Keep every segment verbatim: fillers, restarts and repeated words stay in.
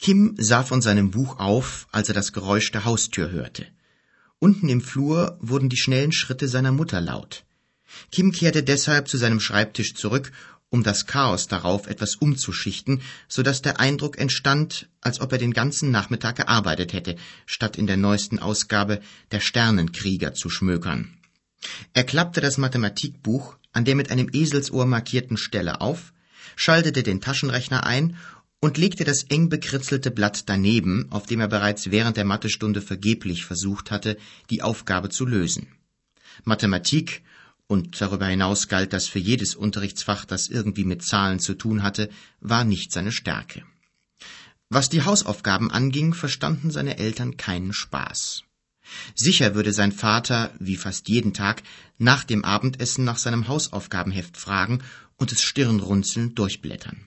Kim sah von seinem Buch auf, als er das Geräusch der Haustür hörte. Unten im Flur wurden die schnellen Schritte seiner Mutter laut. Kim kehrte deshalb zu seinem Schreibtisch zurück, um das Chaos darauf etwas umzuschichten, so dass der Eindruck entstand, als ob er den ganzen Nachmittag gearbeitet hätte, statt in der neuesten Ausgabe der Sternenkrieger zu schmökern. Er klappte das Mathematikbuch an der mit einem Eselsohr markierten Stelle auf, schaltete den Taschenrechner ein und legte das eng bekritzelte Blatt daneben, auf dem er bereits während der Mathestunde vergeblich versucht hatte, die Aufgabe zu lösen. Mathematik, und darüber hinaus galt das für jedes Unterrichtsfach, das irgendwie mit Zahlen zu tun hatte, war nicht seine Stärke. Was die Hausaufgaben anging, verstanden seine Eltern keinen Spaß. Sicher würde sein Vater, wie fast jeden Tag, nach dem Abendessen nach seinem Hausaufgabenheft fragen und es stirnrunzelnd durchblättern.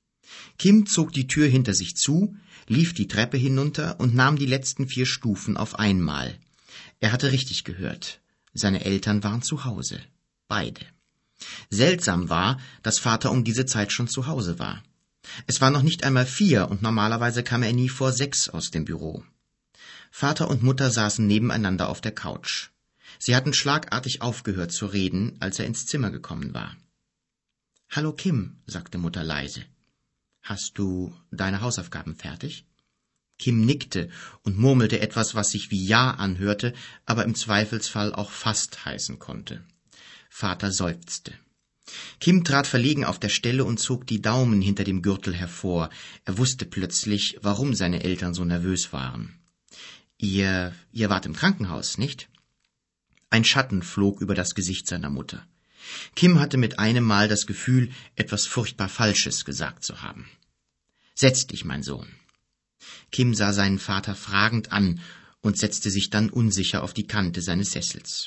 Kim zog die Tür hinter sich zu, lief die Treppe hinunter und nahm die letzten vier Stufen auf einmal. Er hatte richtig gehört. Seine Eltern waren zu Hause. Beide. Seltsam war, dass Vater um diese Zeit schon zu Hause war. Es war noch nicht einmal vier und normalerweise kam er nie vor sechs aus dem Büro. Vater und Mutter saßen nebeneinander auf der Couch. Sie hatten schlagartig aufgehört zu reden, als er ins Zimmer gekommen war. »Hallo Kim«, sagte Mutter leise. »Hast du deine Hausaufgaben fertig?« Kim nickte und murmelte etwas, was sich wie Ja anhörte, aber im Zweifelsfall auch fast heißen konnte. Vater seufzte. Kim trat verlegen auf der Stelle und zog die Daumen hinter dem Gürtel hervor. Er wusste plötzlich, warum seine Eltern so nervös waren. Ihr, ihr wart im Krankenhaus, nicht? Ein Schatten flog über das Gesicht seiner Mutter. Kim hatte mit einem Mal das Gefühl, etwas furchtbar Falsches gesagt zu haben. »Setz dich, mein Sohn.« Kim sah seinen Vater fragend an und setzte sich dann unsicher auf die Kante seines Sessels.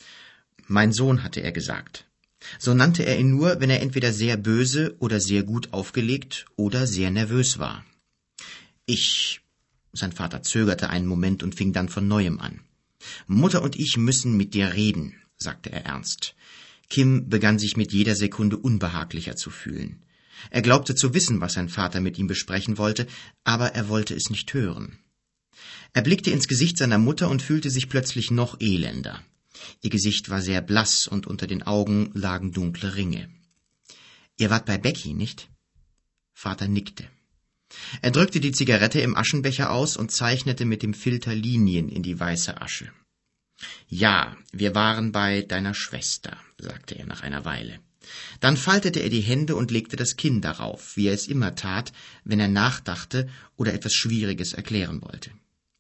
»Mein Sohn«, hatte er gesagt. So nannte er ihn nur, wenn er entweder sehr böse oder sehr gut aufgelegt oder sehr nervös war. »Ich...« Sein Vater zögerte einen Moment und fing dann von neuem an. »Mutter und ich müssen mit dir reden«, sagte er ernst. Kim begann sich mit jeder Sekunde unbehaglicher zu fühlen. Er glaubte zu wissen, was sein Vater mit ihm besprechen wollte, aber er wollte es nicht hören. Er blickte ins Gesicht seiner Mutter und fühlte sich plötzlich noch elender. Ihr Gesicht war sehr blass und unter den Augen lagen dunkle Ringe. »Ihr wart bei Becky, nicht?« Vater nickte. Er drückte die Zigarette im Aschenbecher aus und zeichnete mit dem Filter Linien in die weiße Asche. »Ja, wir waren bei deiner Schwester«, sagte er nach einer Weile. Dann faltete er die Hände und legte das Kinn darauf, wie er es immer tat, wenn er nachdachte oder etwas Schwieriges erklären wollte.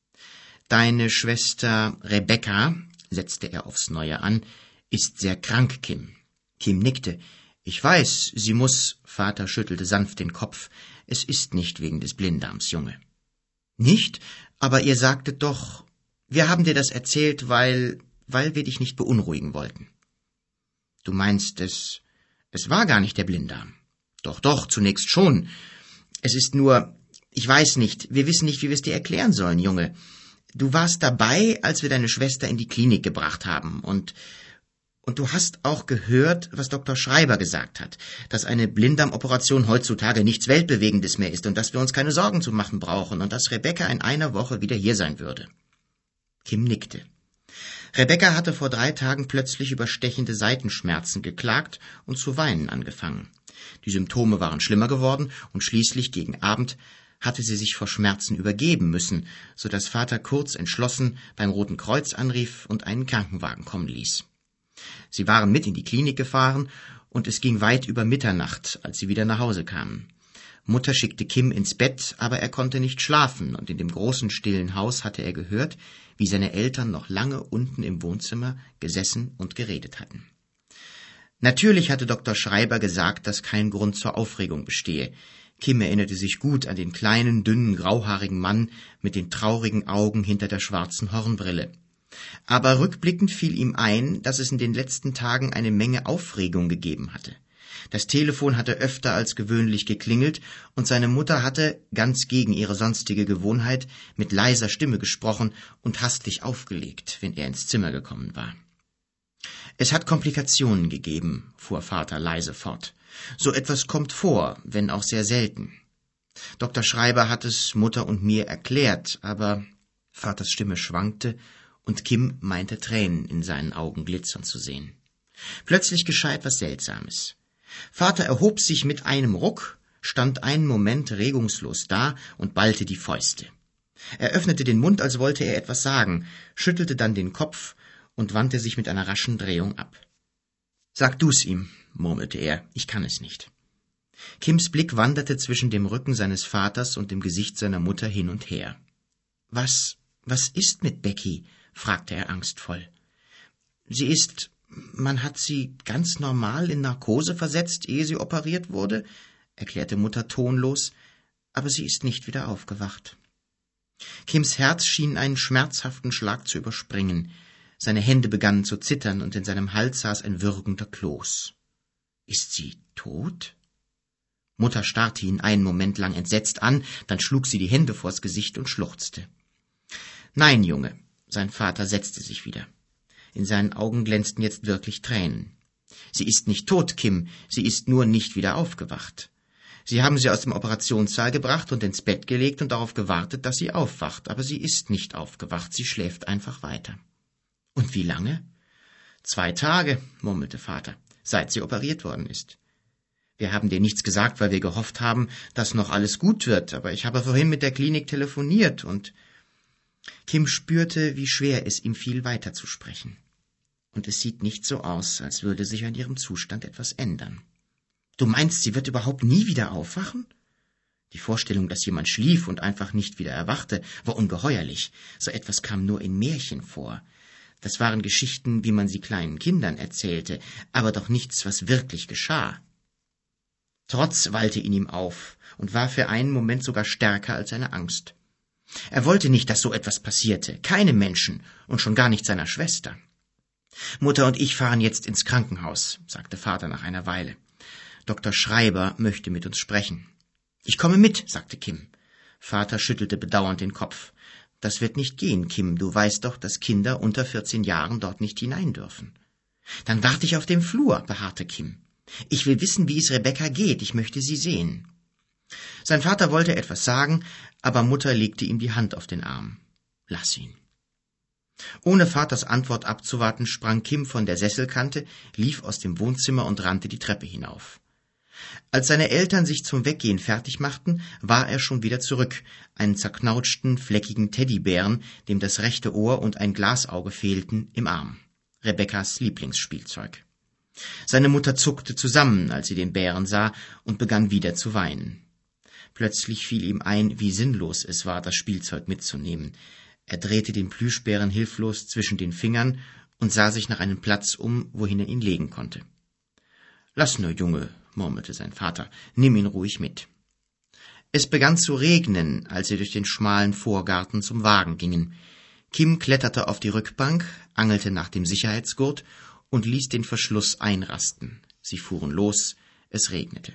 »Deine Schwester Rebecca«, setzte er aufs Neue an, »ist sehr krank, Kim.« Kim nickte. »Ich weiß, sie muss«, Vater schüttelte sanft den Kopf, »es ist nicht wegen des Blinddarms, Junge.« »Nicht? Aber ihr sagtet doch, wir haben dir das erzählt, weil, weil wir dich nicht beunruhigen wollten.« »Du meinst, es, es war gar nicht der Blinddarm?« »Doch, doch, zunächst schon. Es ist nur, ich weiß nicht, wir wissen nicht, wie wir es dir erklären sollen, Junge. Du warst dabei, als wir deine Schwester in die Klinik gebracht haben, und, und du hast auch gehört, was Doktor Schreiber gesagt hat, dass eine Blinddarmoperation heutzutage nichts Weltbewegendes mehr ist und dass wir uns keine Sorgen zu machen brauchen und dass Rebecca in einer Woche wieder hier sein würde.« Kim nickte. Rebecca hatte vor drei Tagen plötzlich über stechende Seitenschmerzen geklagt und zu weinen angefangen. Die Symptome waren schlimmer geworden und schließlich gegen Abend hatte sie sich vor Schmerzen übergeben müssen, so dass Vater kurz entschlossen beim Roten Kreuz anrief und einen Krankenwagen kommen ließ. Sie waren mit in die Klinik gefahren und es ging weit über Mitternacht, als sie wieder nach Hause kamen. Mutter schickte Kim ins Bett, aber er konnte nicht schlafen und in dem großen stillen Haus hatte er gehört, wie seine Eltern noch lange unten im Wohnzimmer gesessen und geredet hatten. Natürlich hatte Doktor Schreiber gesagt, dass kein Grund zur Aufregung bestehe. Kim erinnerte sich gut an den kleinen, dünnen, grauhaarigen Mann mit den traurigen Augen hinter der schwarzen Hornbrille. Aber rückblickend fiel ihm ein, dass es in den letzten Tagen eine Menge Aufregung gegeben hatte. Das Telefon hatte öfter als gewöhnlich geklingelt und seine Mutter hatte, ganz gegen ihre sonstige Gewohnheit, mit leiser Stimme gesprochen und hastig aufgelegt, wenn er ins Zimmer gekommen war. »Es hat Komplikationen gegeben«, fuhr Vater leise fort. »So etwas kommt vor, wenn auch sehr selten.« Doktor Schreiber hat es Mutter und mir erklärt, aber Vaters Stimme schwankte und Kim meinte Tränen in seinen Augen glitzern zu sehen. Plötzlich geschah etwas Seltsames. Vater erhob sich mit einem Ruck, stand einen Moment regungslos da und ballte die Fäuste. Er öffnete den Mund, als wollte er etwas sagen, schüttelte dann den Kopf und wandte sich mit einer raschen Drehung ab. »Sag du's ihm«, murmelte er, »ich kann es nicht.« Kims Blick wanderte zwischen dem Rücken seines Vaters und dem Gesicht seiner Mutter hin und her. »Was, was ist mit Becky?« fragte er angstvoll. »Sie ist, man hat sie ganz normal in Narkose versetzt, ehe sie operiert wurde«, erklärte Mutter tonlos, »aber sie ist nicht wieder aufgewacht.« Kims Herz schien einen schmerzhaften Schlag zu überspringen. Seine Hände begannen zu zittern und in seinem Hals saß ein würgender Kloß. »Ist sie tot?« Mutter starrte ihn einen Moment lang entsetzt an, dann schlug sie die Hände vors Gesicht und schluchzte. »Nein, Junge«, sein Vater setzte sich wieder. In seinen Augen glänzten jetzt wirklich Tränen. »Sie ist nicht tot, Kim, sie ist nur nicht wieder aufgewacht. Sie haben sie aus dem Operationssaal gebracht und ins Bett gelegt und darauf gewartet, dass sie aufwacht, aber sie ist nicht aufgewacht, sie schläft einfach weiter.« »Und wie lange?« »Zwei Tage«, murmelte Vater, »seit sie operiert worden ist. Wir haben dir nichts gesagt, weil wir gehofft haben, dass noch alles gut wird, aber ich habe vorhin mit der Klinik telefoniert und...« Kim spürte, wie schwer es ihm fiel, weiterzusprechen. Und es sieht nicht so aus, als würde sich an ihrem Zustand etwas ändern. »Du meinst, sie wird überhaupt nie wieder aufwachen?« Die Vorstellung, dass jemand schlief und einfach nicht wieder erwachte, war ungeheuerlich. So etwas kam nur in Märchen vor. Das waren Geschichten, wie man sie kleinen Kindern erzählte, aber doch nichts, was wirklich geschah. Trotz wallte in ihm auf und war für einen Moment sogar stärker als seine Angst. Er wollte nicht, dass so etwas passierte, keinem Menschen und schon gar nicht seiner Schwester. »Mutter und ich fahren jetzt ins Krankenhaus«, sagte Vater nach einer Weile. »Doktor Schreiber möchte mit uns sprechen.« »Ich komme mit«, sagte Kim. Vater schüttelte bedauernd den Kopf. »Das wird nicht gehen, Kim, du weißt doch, dass Kinder unter vierzehn Jahren dort nicht hinein dürfen.« »Dann warte ich auf dem Flur«, beharrte Kim. »Ich will wissen, wie es Rebecca geht, ich möchte sie sehen.« Sein Vater wollte etwas sagen, aber Mutter legte ihm die Hand auf den Arm. »Lass ihn.« Ohne Vaters Antwort abzuwarten, sprang Kim von der Sesselkante, lief aus dem Wohnzimmer und rannte die Treppe hinauf. Als seine Eltern sich zum Weggehen fertig machten, war er schon wieder zurück, einen zerknautschten, fleckigen Teddybären, dem das rechte Ohr und ein Glasauge fehlten, im Arm. Rebeccas Lieblingsspielzeug. Seine Mutter zuckte zusammen, als sie den Bären sah, und begann wieder zu weinen. Plötzlich fiel ihm ein, wie sinnlos es war, das Spielzeug mitzunehmen. Er drehte den Plüschbären hilflos zwischen den Fingern und sah sich nach einem Platz um, wohin er ihn legen konnte. »Lass nur, Junge«, murmelte sein Vater, »nimm ihn ruhig mit.« Es begann zu regnen, als sie durch den schmalen Vorgarten zum Wagen gingen. Kim kletterte auf die Rückbank, angelte nach dem Sicherheitsgurt und ließ den Verschluss einrasten. Sie fuhren los, es regnete.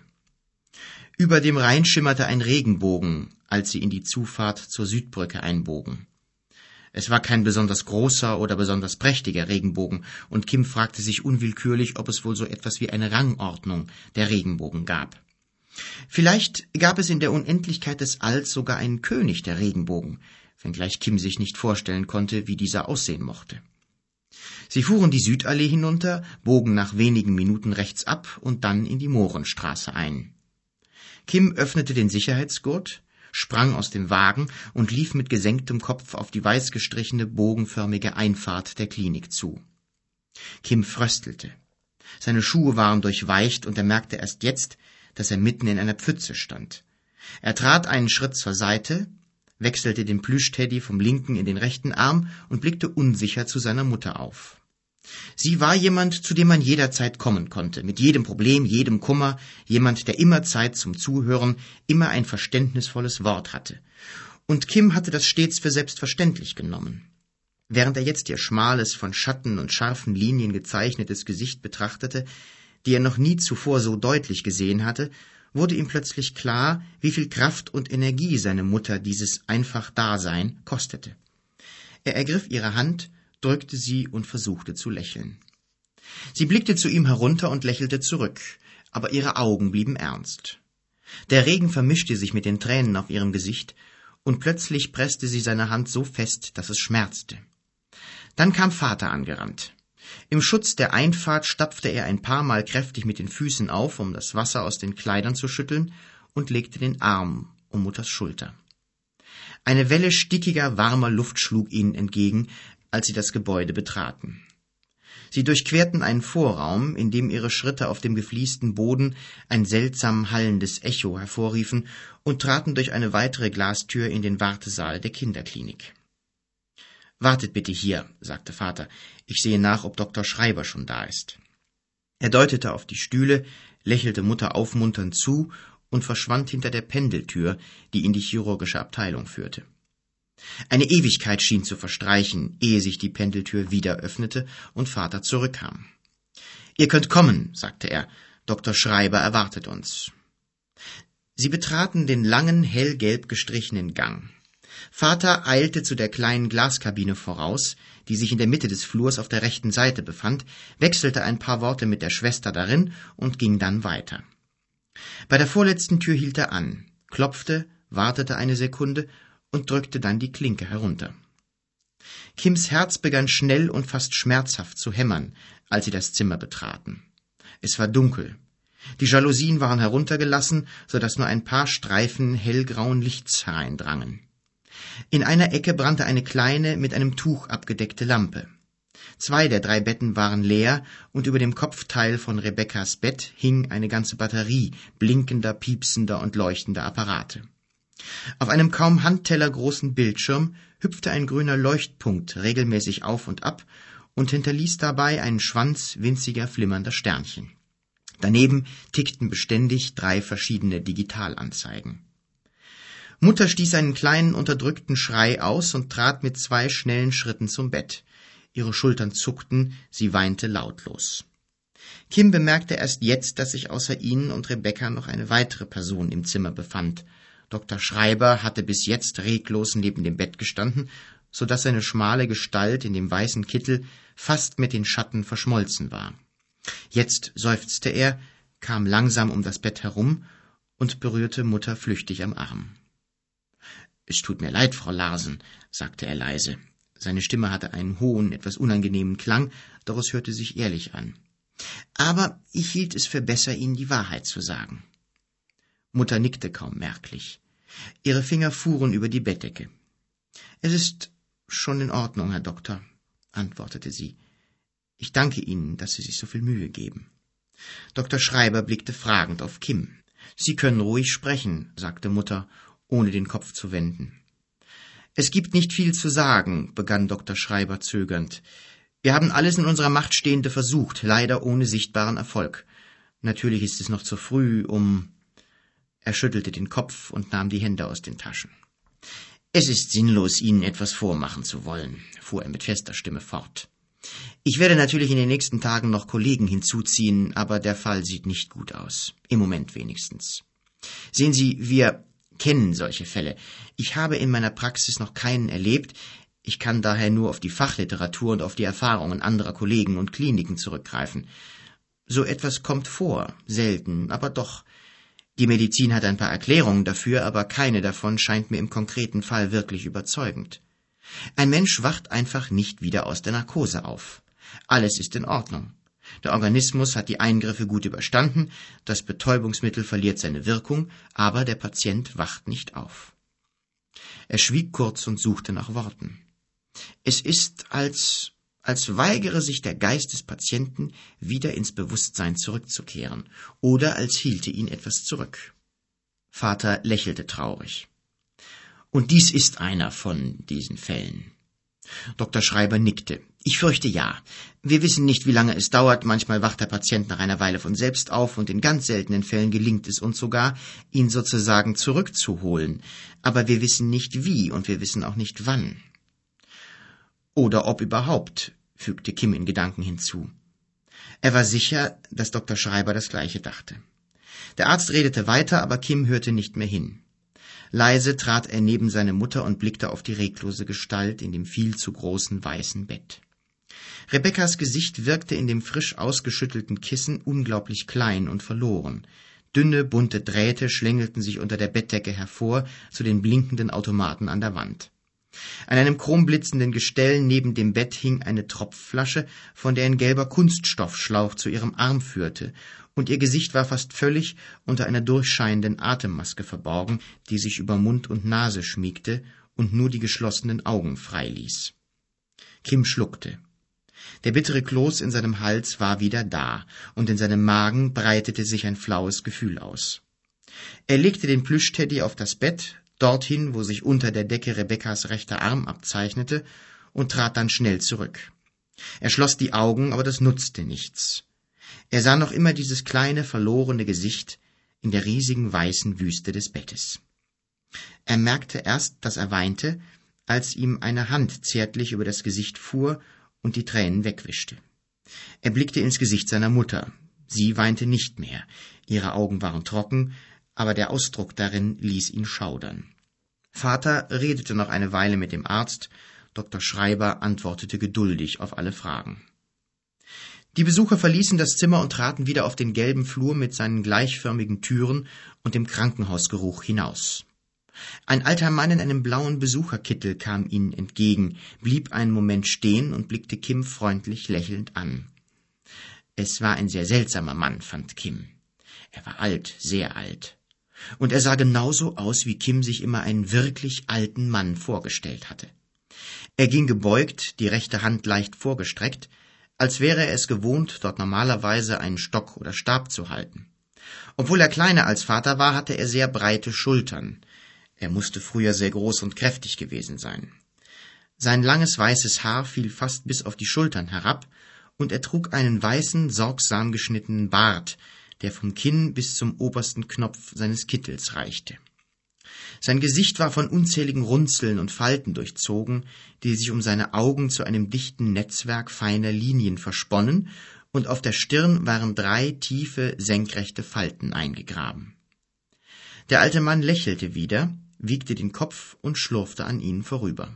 Über dem Rhein schimmerte ein Regenbogen, als sie in die Zufahrt zur Südbrücke einbogen. Es war kein besonders großer oder besonders prächtiger Regenbogen, und Kim fragte sich unwillkürlich, ob es wohl so etwas wie eine Rangordnung der Regenbogen gab. Vielleicht gab es in der Unendlichkeit des Alls sogar einen König der Regenbogen, wenngleich Kim sich nicht vorstellen konnte, wie dieser aussehen mochte. Sie fuhren die Südallee hinunter, bogen nach wenigen Minuten rechts ab und dann in die Mohrenstraße ein. Kim öffnete den Sicherheitsgurt, sprang aus dem Wagen und lief mit gesenktem Kopf auf die weiß gestrichene, bogenförmige Einfahrt der Klinik zu. Kim fröstelte. Seine Schuhe waren durchweicht und er merkte erst jetzt, dass er mitten in einer Pfütze stand. Er trat einen Schritt zur Seite, wechselte den Plüschteddy vom linken in den rechten Arm und blickte unsicher zu seiner Mutter auf. Sie war jemand, zu dem man jederzeit kommen konnte, mit jedem Problem, jedem Kummer, jemand, der immer Zeit zum Zuhören, immer ein verständnisvolles Wort hatte. Und Kim hatte das stets für selbstverständlich genommen. Während er jetzt ihr schmales, von Schatten und scharfen Linien gezeichnetes Gesicht betrachtete, die er noch nie zuvor so deutlich gesehen hatte, wurde ihm plötzlich klar, wie viel Kraft und Energie seine Mutter dieses einfach Dasein kostete. Er ergriff ihre Hand, drückte sie und versuchte zu lächeln. Sie blickte zu ihm herunter und lächelte zurück, aber ihre Augen blieben ernst. Der Regen vermischte sich mit den Tränen auf ihrem Gesicht, und plötzlich presste sie seine Hand so fest, dass es schmerzte. Dann kam Vater angerannt. Im Schutz der Einfahrt stapfte er ein paar Mal kräftig mit den Füßen auf, um das Wasser aus den Kleidern zu schütteln, und legte den Arm um Mutters Schulter. Eine Welle stickiger, warmer Luft schlug ihnen entgegen, als sie das Gebäude betraten. Sie durchquerten einen Vorraum, in dem ihre Schritte auf dem gefliesten Boden ein seltsam hallendes Echo hervorriefen, und traten durch eine weitere Glastür in den Wartesaal der Kinderklinik. »Wartet bitte hier«, sagte Vater. »Ich sehe nach, ob Doktor Schreiber schon da ist.« Er deutete auf die Stühle, lächelte Mutter aufmunternd zu und verschwand hinter der Pendeltür, die in die chirurgische Abteilung führte. Eine Ewigkeit schien zu verstreichen, ehe sich die Pendeltür wieder öffnete und Vater zurückkam. »Ihr könnt kommen«, sagte er. »Doktor Schreiber erwartet uns.« Sie betraten den langen, hellgelb gestrichenen Gang. Vater eilte zu der kleinen Glaskabine voraus, die sich in der Mitte des Flurs auf der rechten Seite befand, wechselte ein paar Worte mit der Schwester darin und ging dann weiter. Bei der vorletzten Tür hielt er an, klopfte, wartete eine Sekunde und drückte dann die Klinke herunter. Kims Herz begann schnell und fast schmerzhaft zu hämmern, als sie das Zimmer betraten. Es war dunkel. Die Jalousien waren heruntergelassen, so dass nur ein paar Streifen hellgrauen Lichts hereindrangen. In einer Ecke brannte eine kleine, mit einem Tuch abgedeckte Lampe. Zwei der drei Betten waren leer, und über dem Kopfteil von Rebekkas Bett hing eine ganze Batterie blinkender, piepsender und leuchtender Apparate. Auf einem kaum handtellergroßen Bildschirm hüpfte ein grüner Leuchtpunkt regelmäßig auf und ab und hinterließ dabei einen Schwanz winziger, flimmernder Sternchen. Daneben tickten beständig drei verschiedene Digitalanzeigen. Mutter stieß einen kleinen, unterdrückten Schrei aus und trat mit zwei schnellen Schritten zum Bett. Ihre Schultern zuckten, sie weinte lautlos. Kim bemerkte erst jetzt, dass sich außer ihnen und Rebekka noch eine weitere Person im Zimmer befand. Doktor Schreiber hatte bis jetzt reglos neben dem Bett gestanden, so dass seine schmale Gestalt in dem weißen Kittel fast mit den Schatten verschmolzen war. Jetzt seufzte er, kam langsam um das Bett herum und berührte Mutter flüchtig am Arm. »Es tut mir leid, Frau Larsen«, sagte er leise. Seine Stimme hatte einen hohen, etwas unangenehmen Klang, doch es hörte sich ehrlich an. »Aber ich hielt es für besser, Ihnen die Wahrheit zu sagen.« Mutter nickte kaum merklich. Ihre Finger fuhren über die Bettdecke. »Es ist schon in Ordnung, Herr Doktor«, antwortete sie. »Ich danke Ihnen, dass Sie sich so viel Mühe geben.« Doktor Schreiber blickte fragend auf Kim. »Sie können ruhig sprechen«, sagte Mutter, ohne den Kopf zu wenden. »Es gibt nicht viel zu sagen«, begann Doktor Schreiber zögernd. »Wir haben alles in unserer Macht Stehende versucht, leider ohne sichtbaren Erfolg. Natürlich ist es noch zu früh, um...« Er schüttelte den Kopf und nahm die Hände aus den Taschen. »Es ist sinnlos, Ihnen etwas vormachen zu wollen«, fuhr er mit fester Stimme fort. »Ich werde natürlich in den nächsten Tagen noch Kollegen hinzuziehen, aber der Fall sieht nicht gut aus. Im Moment wenigstens. Sehen Sie, wir kennen solche Fälle. Ich habe in meiner Praxis noch keinen erlebt. Ich kann daher nur auf die Fachliteratur und auf die Erfahrungen anderer Kollegen und Kliniken zurückgreifen. So etwas kommt vor, selten, aber doch. Die Medizin hat ein paar Erklärungen dafür, aber keine davon scheint mir im konkreten Fall wirklich überzeugend. Ein Mensch wacht einfach nicht wieder aus der Narkose auf. Alles ist in Ordnung. Der Organismus hat die Eingriffe gut überstanden, das Betäubungsmittel verliert seine Wirkung, aber der Patient wacht nicht auf. Er schwieg kurz und suchte nach Worten. Es ist, als, als weigere sich der Geist des Patienten, wieder ins Bewusstsein zurückzukehren, oder als hielte ihn etwas zurück. Vater lächelte traurig. Und dies ist einer von diesen Fällen. Doktor Schreiber nickte. Ich fürchte ja. Wir wissen nicht, wie lange es dauert. Manchmal wacht der Patient nach einer Weile von selbst auf und in ganz seltenen Fällen gelingt es uns sogar, ihn sozusagen zurückzuholen. Aber wir wissen nicht wie und wir wissen auch nicht wann. Oder ob überhaupt, fügte Kim in Gedanken hinzu. Er war sicher, dass Doktor Schreiber das Gleiche dachte. Der Arzt redete weiter, aber Kim hörte nicht mehr hin. Leise trat er neben seine Mutter und blickte auf die reglose Gestalt in dem viel zu großen weißen Bett. Rebekkas Gesicht wirkte in dem frisch ausgeschüttelten Kissen unglaublich klein und verloren. Dünne, bunte Drähte schlängelten sich unter der Bettdecke hervor zu den blinkenden Automaten an der Wand. An einem chromblitzenden Gestell neben dem Bett hing eine Tropfflasche, von der ein gelber Kunststoffschlauch zu ihrem Arm führte, und ihr Gesicht war fast völlig unter einer durchscheinenden Atemmaske verborgen, die sich über Mund und Nase schmiegte und nur die geschlossenen Augen freiließ. Kim schluckte. Der bittere Kloß in seinem Hals war wieder da, und in seinem Magen breitete sich ein flaues Gefühl aus. Er legte den Plüschteddy auf das Bett, dorthin, wo sich unter der Decke Rebekkas rechter Arm abzeichnete, und trat dann schnell zurück. Er schloss die Augen, aber das nutzte nichts. Er sah noch immer dieses kleine, verlorene Gesicht in der riesigen weißen Wüste des Bettes. Er merkte erst, dass er weinte, als ihm eine Hand zärtlich über das Gesicht fuhr und die Tränen wegwischte. Er blickte ins Gesicht seiner Mutter. Sie weinte nicht mehr. Ihre Augen waren trocken, aber der Ausdruck darin ließ ihn schaudern. Vater redete noch eine Weile mit dem Arzt. Doktor Schreiber antwortete geduldig auf alle Fragen. Die Besucher verließen das Zimmer und traten wieder auf den gelben Flur mit seinen gleichförmigen Türen und dem Krankenhausgeruch hinaus. Ein alter Mann in einem blauen Besucherkittel kam ihnen entgegen, blieb einen Moment stehen und blickte Kim freundlich lächelnd an. Es war ein sehr seltsamer Mann, fand Kim. Er war alt, sehr alt. Und er sah genauso aus, wie Kim sich immer einen wirklich alten Mann vorgestellt hatte. Er ging gebeugt, die rechte Hand leicht vorgestreckt, als wäre er es gewohnt, dort normalerweise einen Stock oder Stab zu halten. Obwohl er kleiner als Vater war, hatte er sehr breite Schultern. Er musste früher sehr groß und kräftig gewesen sein. Sein langes weißes Haar fiel fast bis auf die Schultern herab, und er trug einen weißen, sorgsam geschnittenen Bart, der vom Kinn bis zum obersten Knopf seines Kittels reichte. Sein Gesicht war von unzähligen Runzeln und Falten durchzogen, die sich um seine Augen zu einem dichten Netzwerk feiner Linien versponnen, und auf der Stirn waren drei tiefe, senkrechte Falten eingegraben. Der alte Mann lächelte wieder, wiegte den Kopf und schlurfte an ihnen vorüber.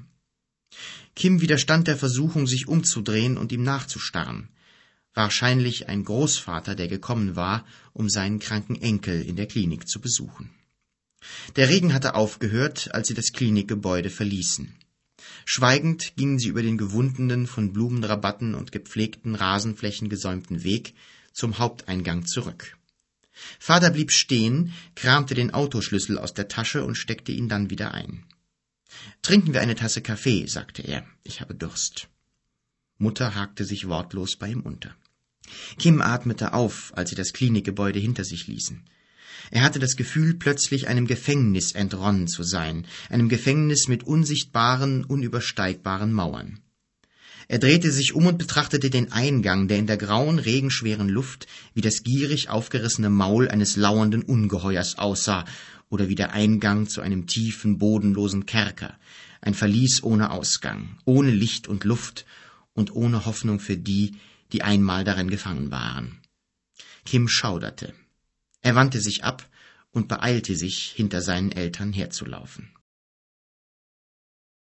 Kim widerstand der Versuchung, sich umzudrehen und ihm nachzustarren. Wahrscheinlich ein Großvater, der gekommen war, um seinen kranken Enkel in der Klinik zu besuchen. Der Regen hatte aufgehört, als sie das Klinikgebäude verließen. Schweigend gingen sie über den gewundenen, von Blumenrabatten und gepflegten Rasenflächen gesäumten Weg zum Haupteingang zurück. Vater blieb stehen, kramte den Autoschlüssel aus der Tasche und steckte ihn dann wieder ein. »Trinken wir eine Tasse Kaffee«, sagte er. »Ich habe Durst.« Mutter hakte sich wortlos bei ihm unter. Kim atmete auf, als sie das Klinikgebäude hinter sich ließen. Er hatte das Gefühl, plötzlich einem Gefängnis entronnen zu sein, einem Gefängnis mit unsichtbaren, unübersteigbaren Mauern. Er drehte sich um und betrachtete den Eingang, der in der grauen, regenschweren Luft wie das gierig aufgerissene Maul eines lauernden Ungeheuers aussah oder wie der Eingang zu einem tiefen, bodenlosen Kerker, ein Verlies ohne Ausgang, ohne Licht und Luft und ohne Hoffnung für die, die einmal darin gefangen waren. Kim schauderte. Er wandte sich ab und beeilte sich, hinter seinen Eltern herzulaufen.